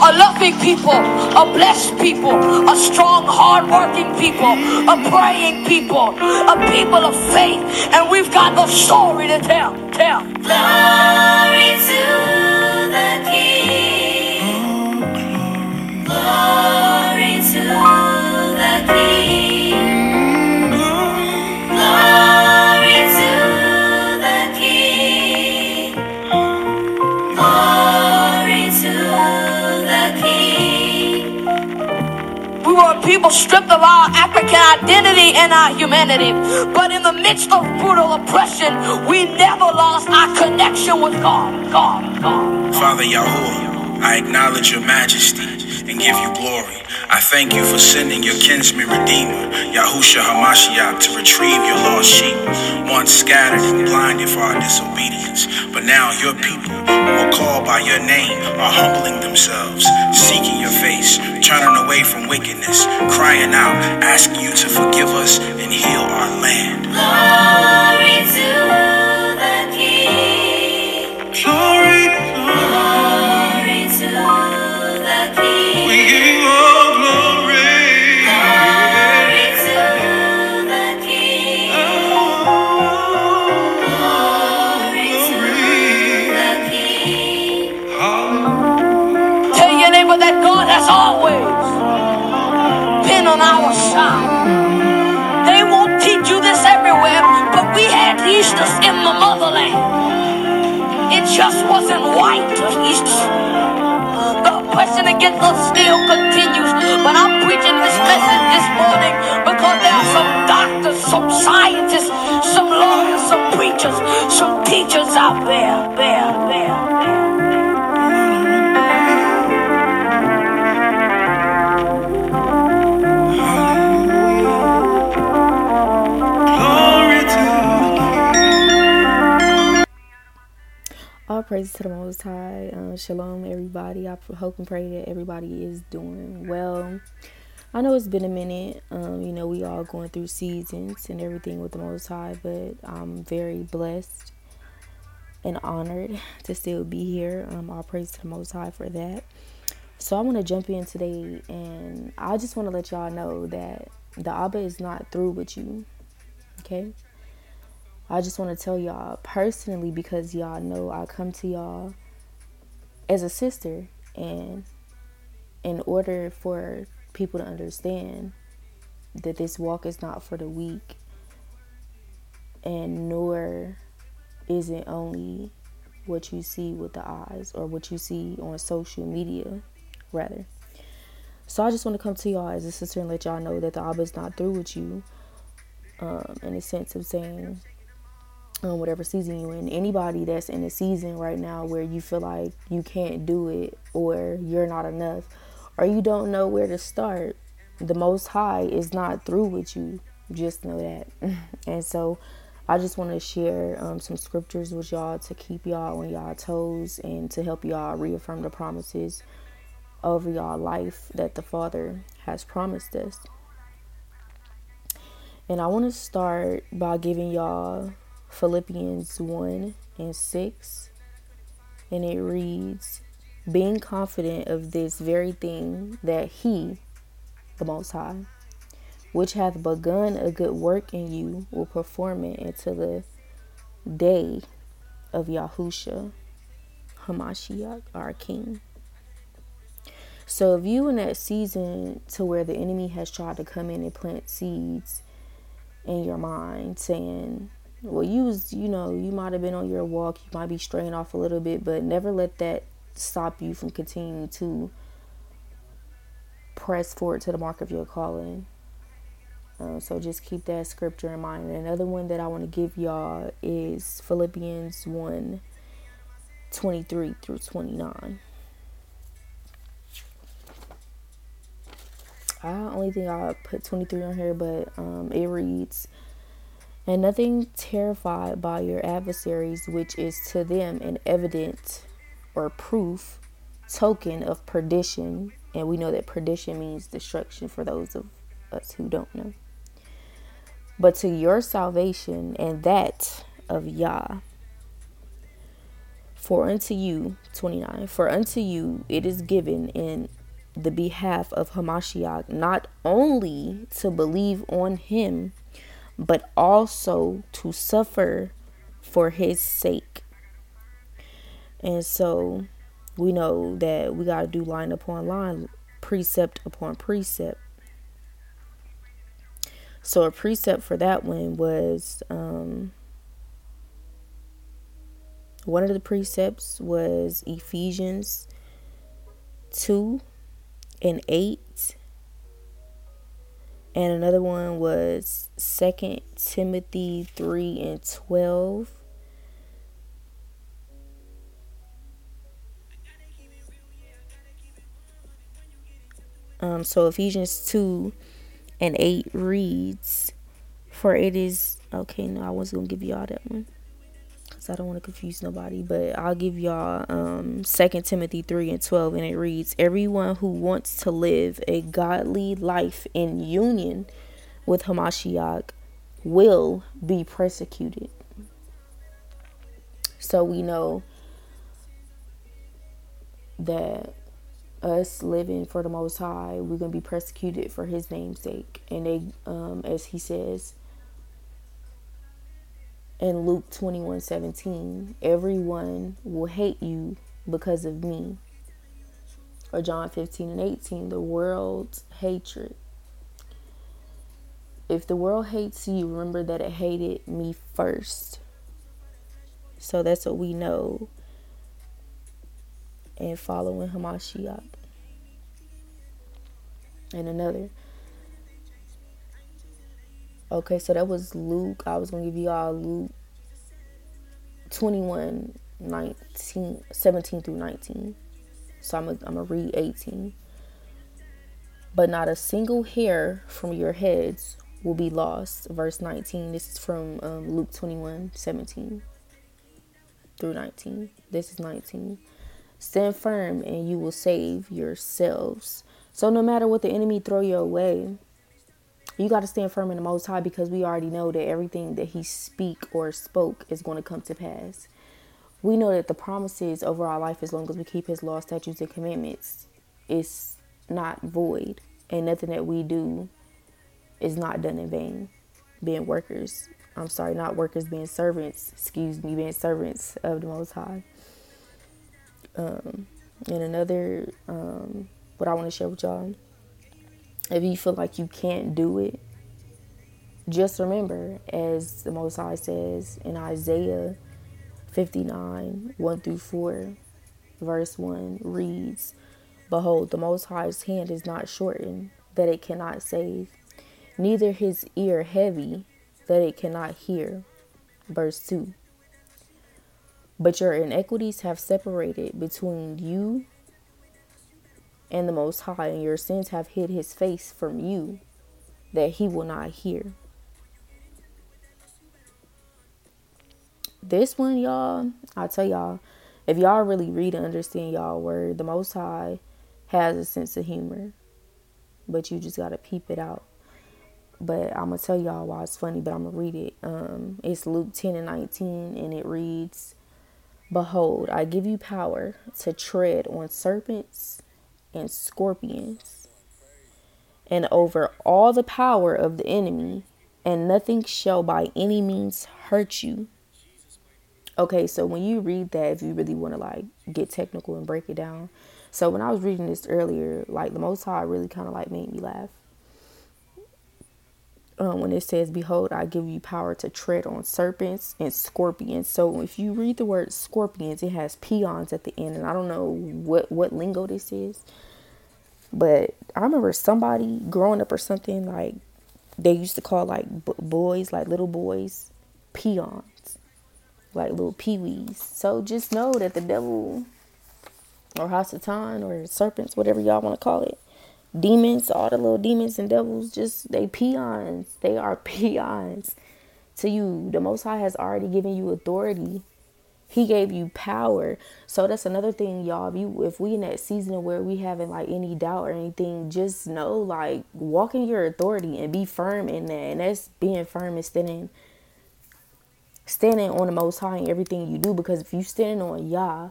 a loving people, a blessed people, a strong, hard-working people, a praying people, a people of faith, and we've got a story to tell. Glory to the King. Glory to the King. Glory to the King. Glory to the King. We were a people stripped of our African identity and our humanity, but in the midst of brutal oppression, we never lost our connection with God. Father Yahuwah, I acknowledge your majesty and give you glory. I thank you for sending your kinsman redeemer, Yahushua HaMashiach, to retrieve your lost sheep, once scattered and blinded for our disobedience. But now your people, who are called by your name, are humbling themselves, seeking your face, turning away from wickedness, crying out, asking you to forgive us and heal our land. Glory to the King. Glory, glory to the King. We give you all glory. Glory to the King. Glory to the King. Tell your neighbor that God has always been on our side. They won't teach you this everywhere, but we had Easters in the motherland. It just wasn't white Easter. The oppression against us still continues. But I'm preaching this message this morning because there are some doctors, some scientists, some lawyers, some preachers, some teachers out there. All praise to the Most High. Shalom, everybody. I hope and pray that everybody is doing well. I know it's been a minute. We all going through seasons and everything with the Most High, but I'm very blessed and honored to still be here. All praise to the Most High for that. So I want to jump in today, and I just want to let y'all know that the Abba is not through with you. Okay? I just want to tell y'all personally, because y'all know I come to y'all as a sister, and in order for people to understand that this walk is not for the weak, and nor is it only what you see with the eyes or what you see on social media, rather. So I just want to come to y'all as a sister and let y'all know that the Abba is not through with you, in the sense of saying, whatever season you're in. Anybody that's in a season right now where you feel like you can't do it, or you're not enough, or you don't know where to start, the Most High is not through with you. Just know that. And so I just want to share some scriptures with y'all to keep y'all on y'all toes and to help y'all reaffirm the promises over y'all life that the Father has promised us. And I want to start by giving y'all Philippians 1:6, and it reads, being confident of this very thing, that he, the Most High, which hath begun a good work in you, will perform it until the day of Yahushua HaMashiach, our King. So if you in that season to where the enemy has tried to come in and plant seeds in your mind, saying, well, you might have been on your walk, you might be straying off a little bit, but never let that stop you from continuing to press forward to the mark of your calling. So just keep that scripture in mind. And another one that I want to give y'all is Philippians 1:23-29. I only think I put 23 on here, but it reads, and nothing terrified by your adversaries, which is to them an evident or proof, token of perdition. And we know that perdition means destruction for those of us who don't know. But to your salvation and that of Yah. For unto you, 29, for unto you it is given in the behalf of Hamashiach not only to believe on him, but also to suffer for his sake. And so we know that we got to do line upon line, precept upon precept. So a precept for that one was, one of the precepts was Ephesians 2:8. And another one was 2 Timothy 3:12. So Ephesians 2:8 reads, for it is, okay, no, I wasn't going to give y'all that one, because I don't want to confuse nobody, but I'll give y'all 2 Timothy 3:12, and it reads, everyone who wants to live a godly life in union with Hamashiach will be persecuted. So we know that us living for the Most High, we're going to be persecuted for his name's sake. And they, as he says in Luke 21:17, everyone will hate you because of me. Or John 15:18, the world's hatred. If the world hates you, remember that it hated me first. So that's what we know in following Hamashiach. And another. Okay, so that was Luke. I was going to give you all Luke 17 through 19. So I'm going to read 18. But not a single hair from your heads will be lost. Verse 19. This is from Luke 21:17 through 19. This is 19. Stand firm and you will save yourselves. So no matter what the enemy throw your way, you got to stand firm in the Most High, because we already know that everything that he speak or spoke is going to come to pass. We know that the promises over our life, as long as we keep his law, statutes, and commandments, is not void. And nothing that we do is not done in vain. Being workers. I'm sorry, not workers, being servants. Excuse me, being servants of the Most High. And another, what I want to share with y'all. If you feel like you can't do it, just remember, as the Most High says in Isaiah 59:1-4, verse 1 reads, behold, the Most High's hand is not shortened, that it cannot save, neither his ear heavy, that it cannot hear. Verse 2, but your iniquities have separated between you and the Most High, and your sins have hid his face from you, that he will not hear. This one, y'all, I tell y'all, if y'all really read and understand y'all word, the Most High has a sense of humor, but you just gotta peep it out. But I'm gonna tell y'all why it's funny, but I'm gonna read it. It's Luke 10:19, and it reads, behold, I give you power to tread on serpents and scorpions, and over all the power of the enemy, and nothing shall by any means hurt you. Okay, so when you read that, if you really want to like get technical and break it down, so when I was reading this earlier, like the Most High really kind of like made me laugh. When it says, behold, I give you power to tread on serpents and scorpions. So if you read the word scorpions, it has peons at the end, and I don't know what lingo this is. But I remember somebody growing up or something, like they used to call like boys, like little boys, peons, like little peewees. So just know that the devil, or Hasatan, or serpents, whatever y'all want to call it, demons, all the little demons and devils, just they peons. They are peons to you. The Most High has already given you authority. He gave you power. So that's another thing, y'all. If we in that season where we having like any doubt or anything, just know, like, walk in your authority and be firm in that. And that's being firm and standing standing on the Most High in everything you do. Because if you standing on Yah,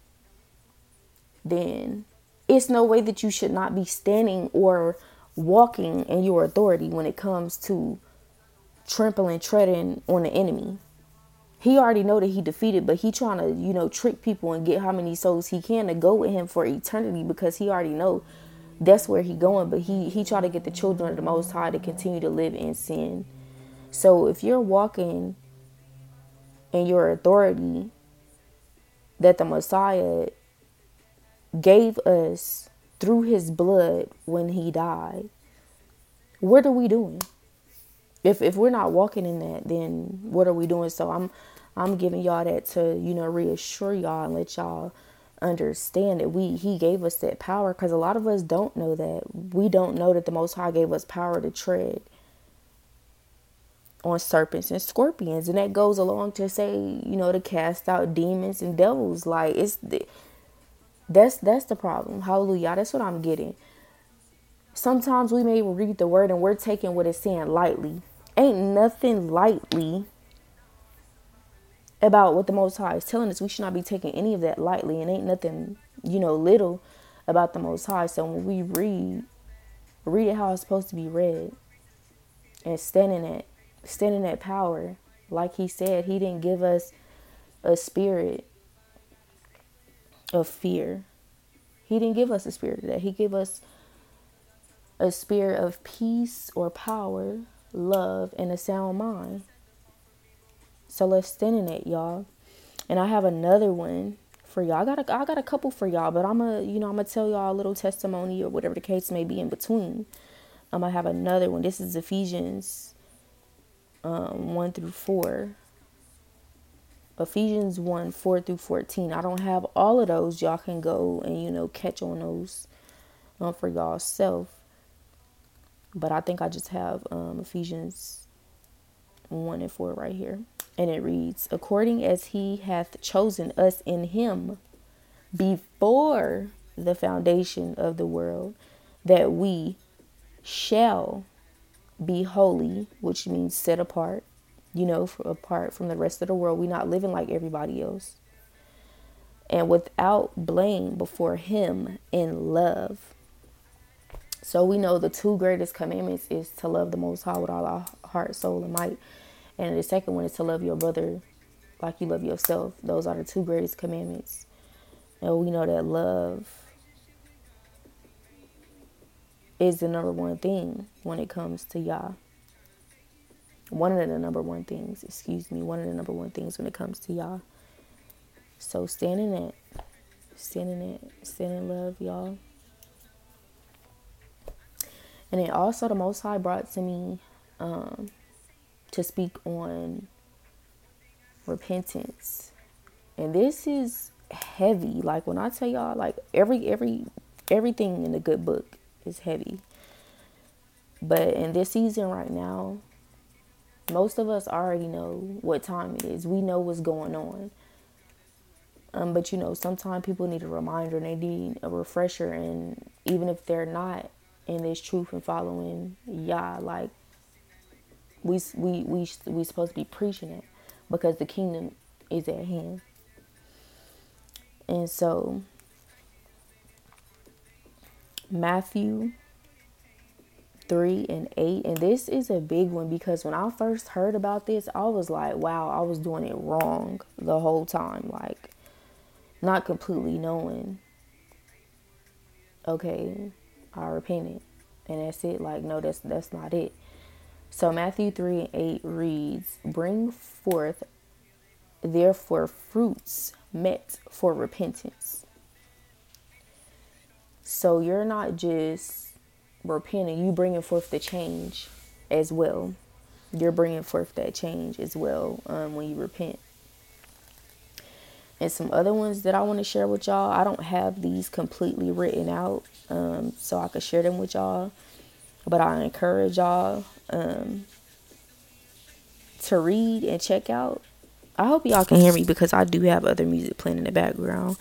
then it's no way that you should not be standing or walking in your authority when it comes to trampling, treading on the enemy. He already know that he defeated, but he trying to, trick people and get how many souls he can to go with him for eternity, because he already know that's where he going. But he try to get the children of the Most High to continue to live in sin. So if you're walking in your authority that the Messiah gave us through his blood when he died, what are we doing? If we're not walking in that, then what are we doing? So I'm giving y'all that to, reassure y'all and let y'all understand that he gave us that power, because a lot of us don't know that. We don't know that the Most High gave us power to tread on serpents and scorpions, and that goes along to say, to cast out demons and devils. Like, that's the problem. Hallelujah. That's what I'm getting. Sometimes we may read the word and we're taking what it's saying lightly. Ain't nothing lightly about what the Most High is telling us. We should not be taking any of that lightly, and ain't nothing, little about the Most High. So when we read it how it's supposed to be read, and stand in that power. Like he said, he didn't give us a spirit of fear. He didn't give us a spirit of that. He gave us a spirit of peace or power, love, and a sound mind. So let's stand in it, y'all. And I have another one for y'all. I got a couple for y'all, but I'm gonna tell y'all a little testimony or whatever the case may be in between. I have another one. This is Ephesians 1 through 4. Ephesians 1, 4 through 14. I don't have all of those. Y'all can go and, catch on those for y'all self. But I think I just have Ephesians 1 and 4 right here. And it reads, according as he hath chosen us in him before the foundation of the world, that we shall be holy, which means set apart, apart from the rest of the world. We're not living like everybody else. And without blame before him in love. So we know the two greatest commandments is to love the Most High with all our heart, soul, and might. And the second one is to love your brother like you love yourself. Those are the two greatest commandments. And we know that love is the number one thing when it comes to Yah. One of the number one things when it comes to Yah. So stand in it. Stand in love, y'all. And then also the Most High brought to me to speak on repentance. And this is heavy. Like when I tell y'all, like everything in the good book is heavy. But in this season right now, most of us already know what time it is. We know what's going on. But sometimes people need a reminder and they need a refresher. And even if they're not in this truth and following Yah, like we supposed to be preaching it, because the kingdom is at hand. And so Matthew 3 and 8, and this is a big one, because when I first heard about this, I was like, wow, I was doing it wrong the whole time, like not completely knowing, okay, I repented and that's it. Like, no, that's not it. So Matthew 3 and 8 reads, bring forth therefore fruits met for repentance. So you're not just repenting, you bringing forth the change as well. You're bringing forth that change as well when you repent. And some other ones that I want to share with y'all, I don't have these completely written out so I could share them with y'all, but I encourage y'all to read and check out. I hope y'all can hear me, because I do have other music playing in the background.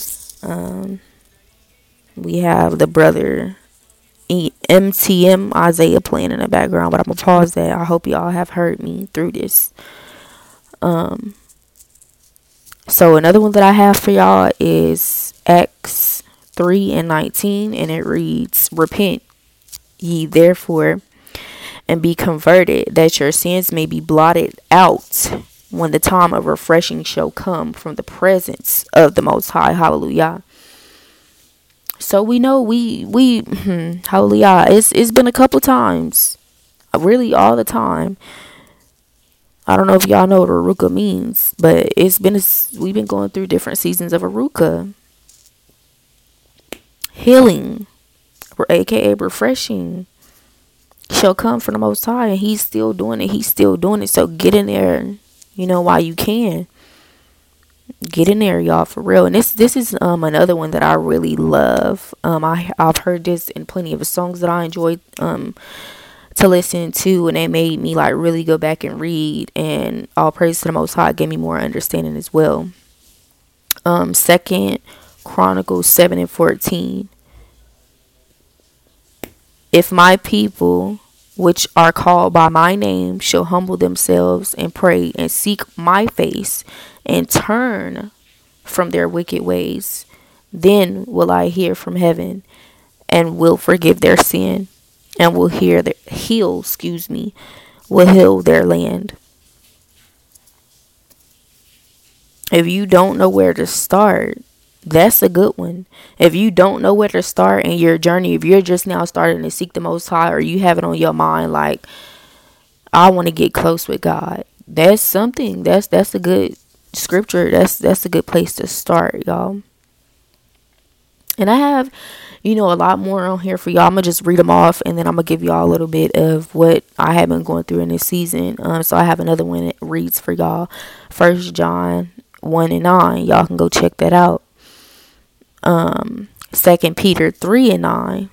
We have the brother MTM Isaiah playing in the background, but I'm gonna pause that. I hope y'all have heard me through this. So another one that I have for y'all is Acts 3:19, and it reads, "Repent ye therefore and be converted, that your sins may be blotted out when the time of refreshing shall come from the presence of the Most High." Hallelujah. So we know hallelujah. It's been a couple times, really all the time. I don't know if y'all know what Aruka means, but we've been going through different seasons of Aruka. Healing, aka refreshing, shall come from the Most High, and He's still doing it. He's still doing it. So get in there, while you can. Get in there, y'all, for real. And this is another one that I really love. I've heard this in plenty of songs that I enjoyed to listen to, and it made me like really go back and read, and all praise to the Most High gave me more understanding as well. 2 Chronicles 7:14. "If my people which are called by my name shall humble themselves and pray and seek my face and turn from their wicked ways, then will I hear from heaven and will forgive their sin and will heal their land." If you don't know where to start, that's a good one. If you don't know where to start in your journey, if you're just now starting to seek the Most High, or you have it on your mind like, I want to get close with God, that's something. That's a good scripture. That's a good place to start, y'all. And I have, a lot more on here for y'all. I'm going to just read them off, and then I'm going to give y'all a little bit of what I have been going through in this season. So I have another one that reads for y'all. 1 John 1:9. Y'all can go check that out. 2 Peter 3:9.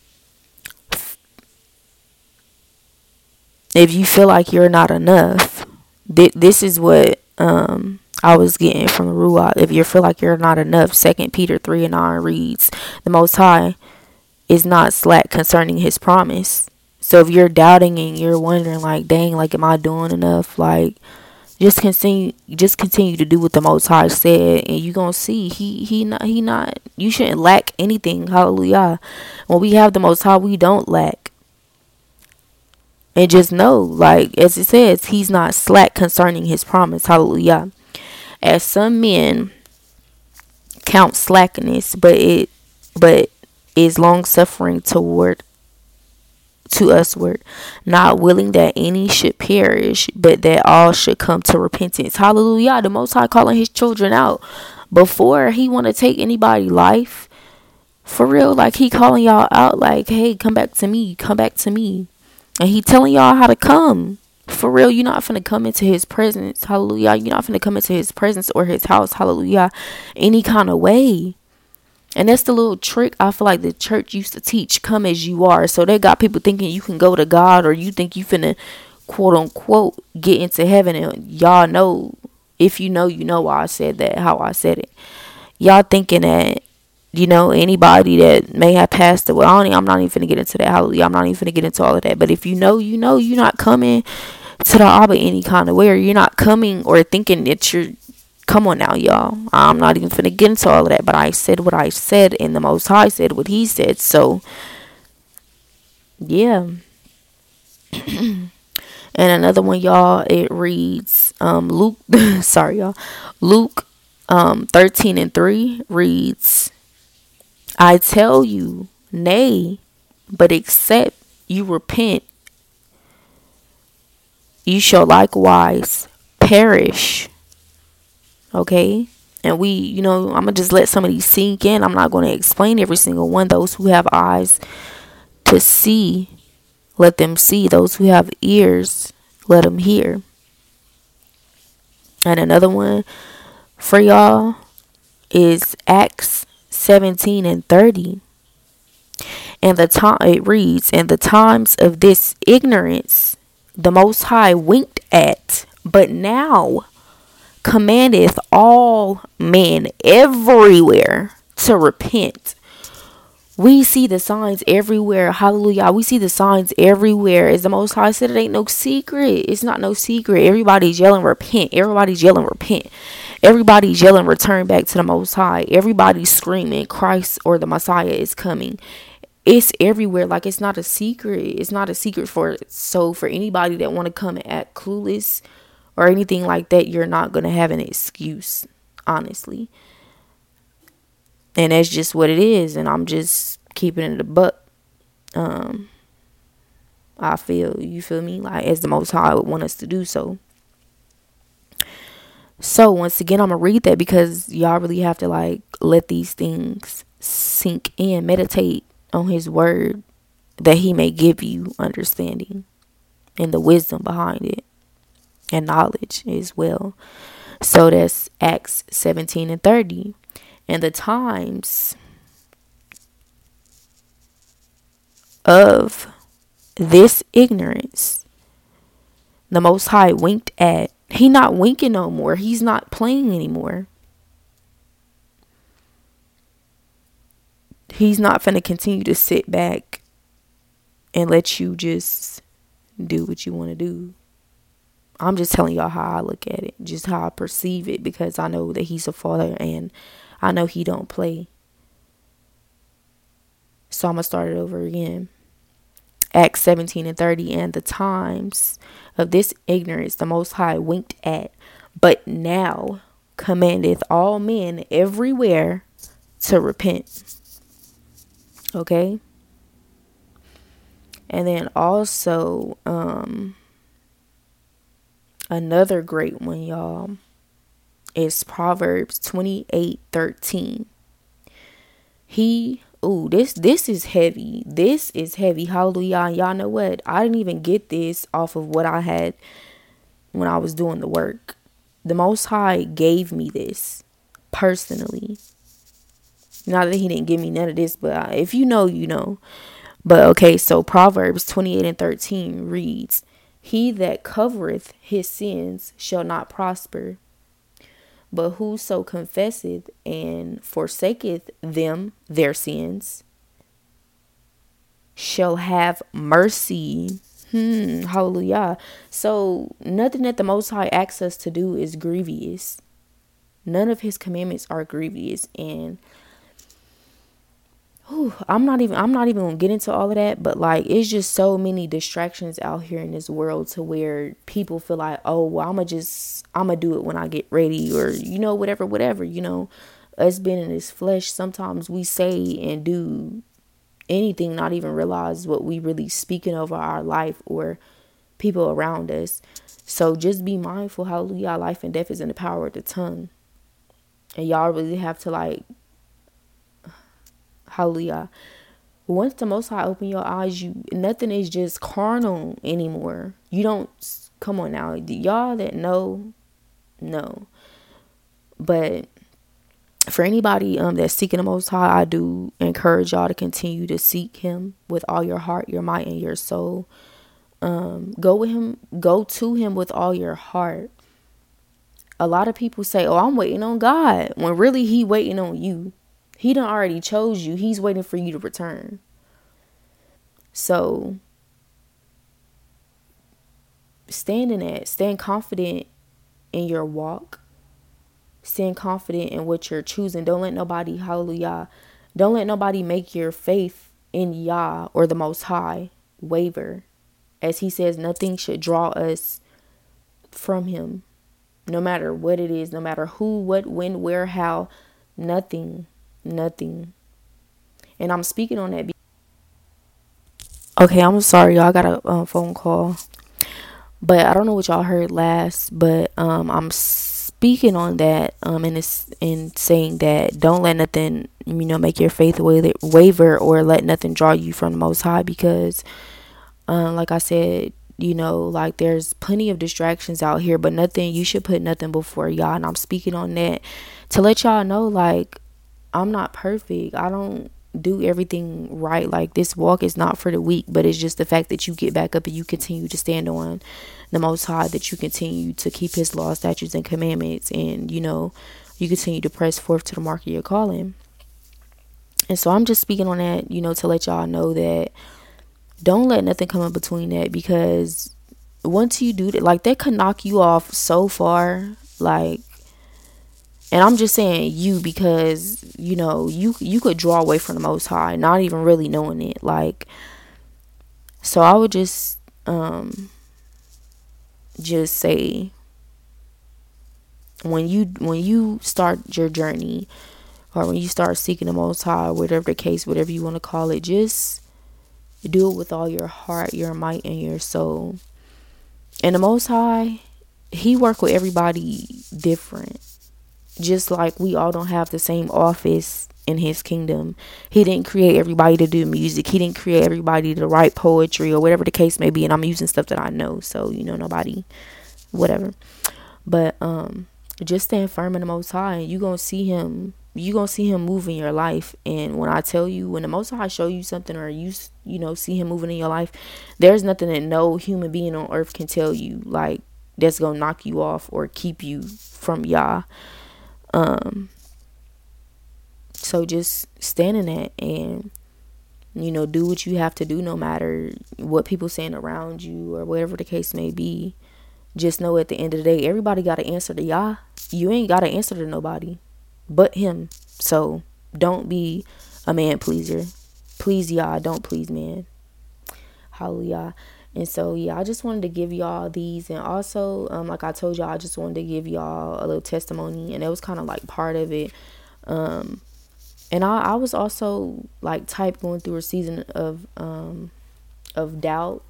If you feel like you're not enough, this is what I was getting from the Ruach. If you feel like you're not enough, 2 Peter 3:9 reads, "The Most High is not slack concerning His promise." So if you're doubting and you're wondering like, dang, like, am I doing enough? Like, just continue to do what the Most High said, and you're gonna see he not you shouldn't lack anything. Hallelujah. When we have the Most High, we don't lack. And just know, like, as it says, He's not slack concerning His promise. Hallelujah. "As some men count slackness, but is long suffering to usward, not willing that any should perish, but that all should come to repentance." Hallelujah. The Most High calling His children out before He want to take anybody's life. For real, like, He calling y'all out like, hey, come back to me. Come back to me. And He telling y'all how to come. For real, you're not finna come into His presence. Hallelujah. You're not finna come into His presence or His house. Hallelujah. Any kind of way. And that's the little trick I feel like the church used to teach. Come as you are. So they got people thinking you can go to God, or you think you finna, quote unquote, get into heaven. And y'all know, if you know why I said that, how I said it. Y'all thinking that, anybody that may have passed away. I'm not even finna get into that. Hallelujah. I'm not even finna get into all of that. But if you're not coming to the Abba any kind of way, or you're not coming or thinking that you're, come on now, y'all. I'm not even finna get into all of that. But I said what I said, and the Most High said what He said. So, yeah. And another one, y'all, it reads, Luke, sorry, y'all. Luke 13:3 reads, "I tell you, nay, but except you repent, you shall likewise perish." Okay? And I'm going to just let some of these sink in. I'm not going to explain every single one. Those who have eyes to see, let them see. Those who have ears, let them hear. And another one for y'all is Acts 17:30. And it reads, "In the times of this ignorance, the Most High winked at, but now commandeth all men everywhere to repent, We see the signs everywhere. Hallelujah. We see the signs everywhere. As the Most High said, it ain't no secret. It's not no secret. Everybody's yelling, repent. Everybody's yelling, repent. Everybody's yelling, return back to the Most High. Everybody's screaming, Christ or the Messiah is coming. It's everywhere. Like, it's not a secret. It's not a secret for anybody that want to come and act clueless or anything like that, you're not going to have an excuse, honestly. And that's just what it is. And I'm just keeping it a buck. I feel, you feel me? Like, as the Most High would want us to do so. So, once again, I'm going to read that because y'all really have to, like, let these things sink in. Meditate on his word that he may give you understanding and the wisdom behind it and knowledge as well. So, that's Acts 17:30. And the times of this ignorance the Most High winked at. He not winking no more. He's not playing anymore. He's not finna continue to sit back and let you just do what you want to do. I'm just telling y'all how I look at it, just how I perceive it, because I know that he's a father and I know he don't play. So I'm going to start it over again. Acts 17:30. And the times of this ignorance the Most High winked at, but now commandeth all men everywhere to repent. Okay? And then also, another great one, y'all, is Proverbs 28:13. This is heavy. This is heavy. Hallelujah. And y'all know what? I didn't even get this off of what I had when I was doing the work. The Most High gave me this personally. Not that he didn't give me none of this, but if you know, you know. But okay, so Proverbs 28:13 reads, he that covereth his sins shall not prosper, but whoso confesseth and forsaketh them their sins shall have mercy. Hallelujah. So nothing that the Most High asks us to do is grievous. None of his commandments are grievous. And I'm not even gonna get into all of that, but like, it's just so many distractions out here in this world to where people feel like, oh well, I'm gonna do it when I get ready, or whatever, us being in this flesh, sometimes we say and do anything, not even realize what we really speaking over our life or people around us. So just be mindful. Hallelujah. Life and death is in the power of the tongue, and y'all really have to, like, hallelujah, once the Most High open your eyes, nothing is just carnal anymore. You don't, come on now, y'all that know. But for anybody that's seeking the Most High, I do encourage y'all to continue to seek him with all your heart, your might, and your soul. Go to him with all your heart. A lot of people say, oh, I'm waiting on God, when really he waiting on you. He done already chose you. He's waiting for you to return. So stand confident in your walk. Stand confident in what you're choosing. Don't let nobody, hallelujah, don't let nobody make your faith in Yah or the Most High waver. As he says, nothing should draw us from him. No matter what it is, no matter who, what, when, where, how, nothing. And I'm speaking on that. Okay, I'm sorry, y'all. I got a phone call, but I don't know what y'all heard last. But I'm speaking on that and saying that don't let nothing make your faith waver, or let nothing draw you from the Most High, because like I said, like, there's plenty of distractions out here, but you should put nothing before y'all. And I'm speaking on that to let y'all know, like, I'm not perfect. I don't do everything right. Like, this walk is not for the weak, but it's just the fact that you get back up and you continue to stand on the Most High, that you continue to keep his laws, statutes, and commandments, and you continue to press forth to the mark of your calling. And so I'm just speaking on that, to let y'all know that don't let nothing come in between that, because once you do that, like, that could knock you off so far. Like, and I'm just saying you, because you could draw away from the Most High, not even really knowing it. Like, so I would just say, when you start your journey, or when you start seeking the Most High, whatever the case, whatever you want to call it, just do it with all your heart, your might, and your soul. And the Most High, He work with everybody different. Just like we all don't have the same office in His kingdom. He didn't create everybody to do music. He didn't create everybody to write poetry, or whatever the case may be. And I'm using stuff that I know, so nobody, whatever. But just stand firm in the Most High, and you're gonna see Him move in your life. And when I tell you, when the Most High show you something, or you see Him moving in your life, there's nothing that no human being on earth can tell you, like, that's gonna knock you off or keep you from Yah. So just stand in that, and do what you have to do, no matter what people saying around you, or whatever the case may be. Just know, at the end of the day, everybody got to answer to Yah. You ain't got to answer to nobody but Him. So don't be a man pleaser. Please Yah, don't please man. Hallelujah. And so, I just wanted to give y'all these. And also, like I told y'all, I just wanted to give y'all a little testimony. And it was kind of like part of it. And I was also like going through a season of doubt.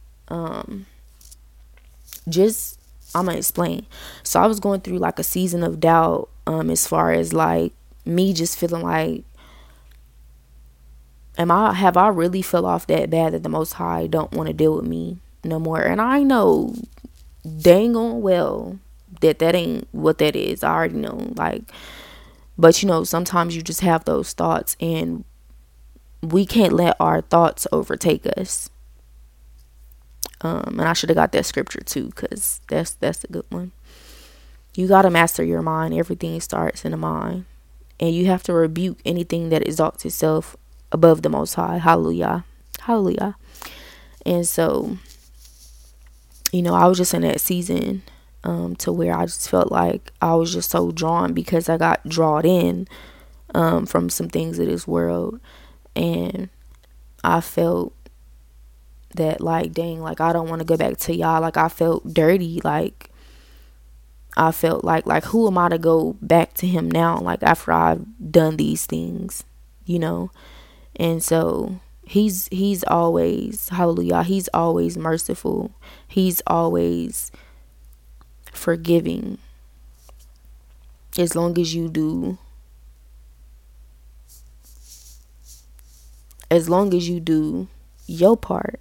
I'm gonna explain. So I was going through like a season of doubt, as far as like me just feeling like, have I really fell off that bad that the Most High don't want to deal with me no more? And I know dang on well that ain't what that is. I already know, like, but sometimes you just have those thoughts, and we can't let our thoughts overtake us. And I should have got that scripture too, because that's a good one. You got to master your mind. Everything starts in the mind. And you have to rebuke anything that exalts itself above the Most High. Hallelujah. Hallelujah. And so, I was just in that season to where I just felt like I was just so drawn, because I got drawn in from some things of this world. And I felt that, like, dang, like, I don't want to go back to Yah. Like, I felt dirty. Like, I felt like who am I to go back to Him now, like, after I've done these things, And so he's always, hallelujah, He's always merciful. He's always forgiving, as long as you do your part.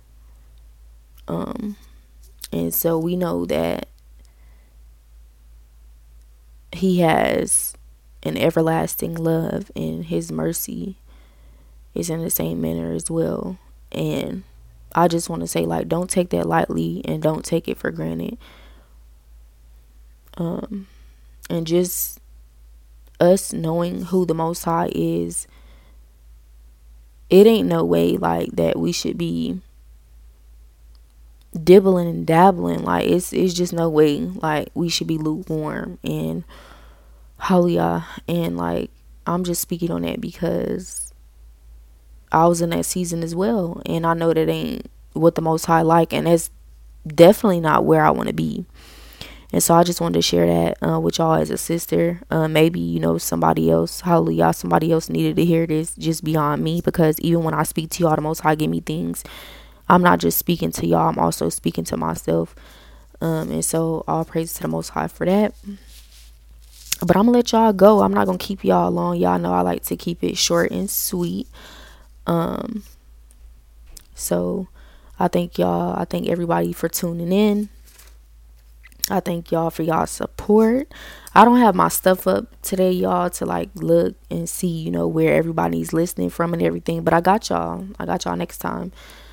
And so we know that He has an everlasting love, and His mercy is in the same manner as well. And I just want to say, like, don't take that lightly, and don't take it for granted. And just us knowing who the Most High is, it ain't no way like that we should be dibbling and dabbling. Like, it's just no way like we should be lukewarm. And hallelujah. And like, I'm just speaking on that because I was in that season as well, and I know that ain't what the Most High like, and that's definitely not where I want to be. And so I just wanted to share that with y'all as a sister. Maybe somebody else, hallelujah, somebody else needed to hear this just beyond me, because even when I speak to y'all, the Most High give me things. I'm not just speaking to y'all, I'm also speaking to myself. And so all praise to the Most High for that. But I'm gonna let y'all go. I'm not gonna keep y'all long. Y'all know I like to keep it short and sweet. So I thank y'all. I thank everybody for tuning in. I thank y'all for y'all support. I don't have my stuff up today, y'all, to like look and see, where everybody's listening from and everything. But I got y'all. Next time.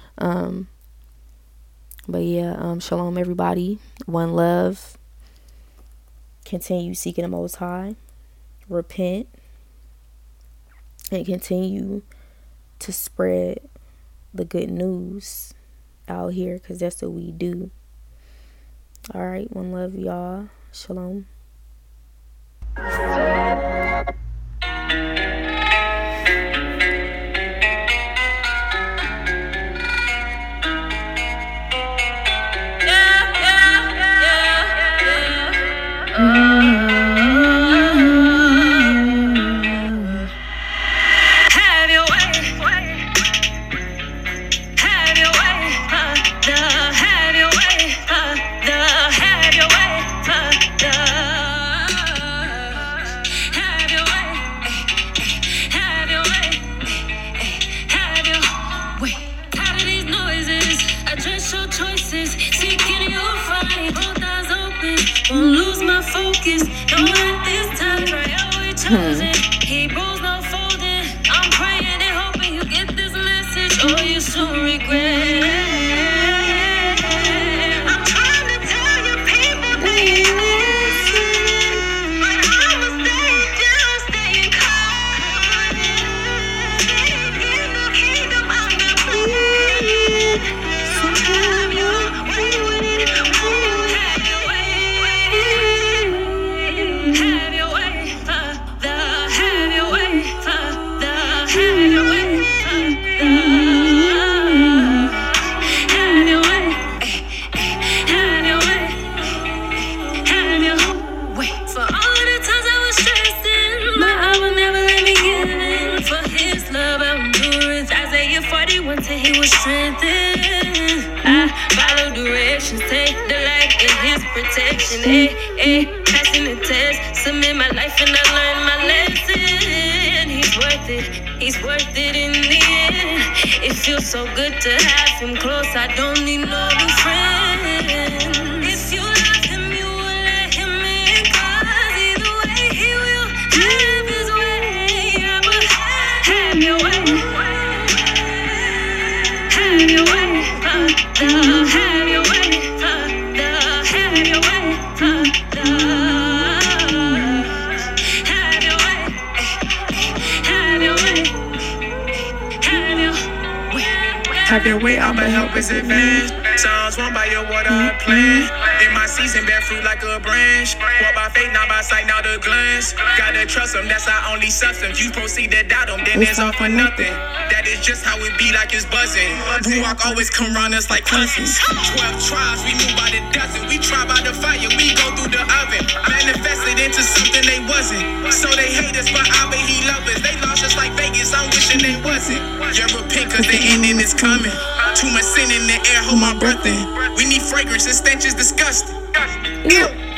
But yeah, shalom everybody. One love. Continue seeking the Most High. Repent. and continue to spread the good news out here, because that's what we do. All right, one love, y'all. Shalom. He rules no folding. I'm praying and hoping you get this message, or you soon regret. I'm trying to tell you people they listen, but I'ma stay down, staying calm. In the kingdom I'm the queen. So have your way with it. Have your way. Have your way. Have your way, Father. Have your way, Father. Have your way. Have your way. Have your way. For all of the times I was stressing, my heart would never let me get in. For his love, endurance. Isaiah 41 said he was strengthened. I follow directions, take delight in his protection. Passing the test, submit my life and I learned my lesson. He's worth it in the end. It feels so good to have him close, I don't need no new friend. If you love him, you will let him in, 'cause either way he will have his way. Yeah, but have your way. Have your way, Father. Have your way, Father. Have your way, Father. Have your way. Have your way. Have your way. Have your way, I'ma help us advance. Psalms won by your water plan. In my season, bear fruit like a branch. Walk by faith, not by sight, not a glance. Gotta trust him, that's our only substance. You proceed to doubt him, then it's all for nothing. That is just how it be, like it's buzzing. Ruach always come round us like cousins. 12 tribes, we move by the dozen. We try by the fire, we go through the oven. Manifested into something they wasn't. So they hate us, but I bet he love us. They lost us like Vegas, I'm wishing they wasn't. You repent, 'cause the ending is coming. Too much sin in the air, hold my breath in. We need fragrance, and stench is disgusting. Ew.